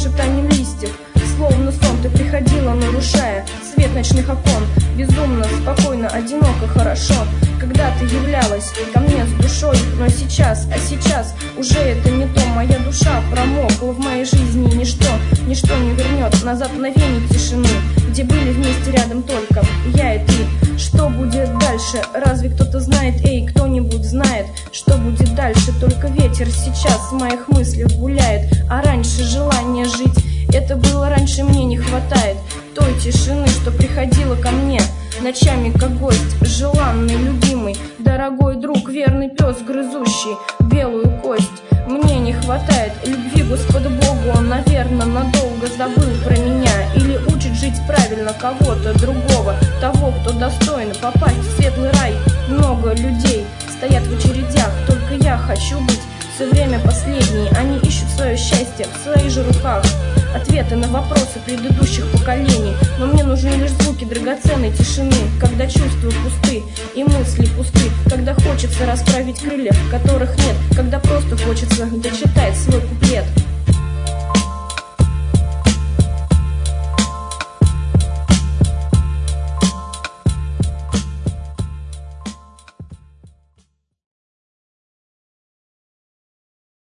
шептанием листьев. Словно сон ты приходила, нарушая свет ночных окон. Безумно, спокойно, одиноко, хорошо, когда ты являлась ко мне с душой. Но сейчас, сейчас уже это не то. Моя душа промокла, в моей жизни ничто не вернет назад мгновение тишины, где были вместе рядом только я и ты. Что будет дальше? Разве кто-то знает? Эй, кто-нибудь знает, что будет дальше? Только ветер сейчас в моих мыслях гуляет. А раньше желание жить, это было раньше, мне не хватает той тишины, что приходила ко мне ночами как гость, желанный, любимый, дорогой друг, верный пес, грызущий белую кость. Мне не хватает любви Господу Богу, он, наверное, надолго забыл про меня. Или учит жить правильно кого-то другого, того, кто достоин попасть в светлый рай. Много людей стоят в очередях, только я хочу быть все время последней. Они ищут свое счастье в своих же руках, ответы на вопросы предыдущих поколений. Но мне нужны лишь звуки драгоценной тишины, когда чувства пусты и мысли пусты, когда хочется расправить крылья, которых нет, когда просто хочется дочитать свой куплет.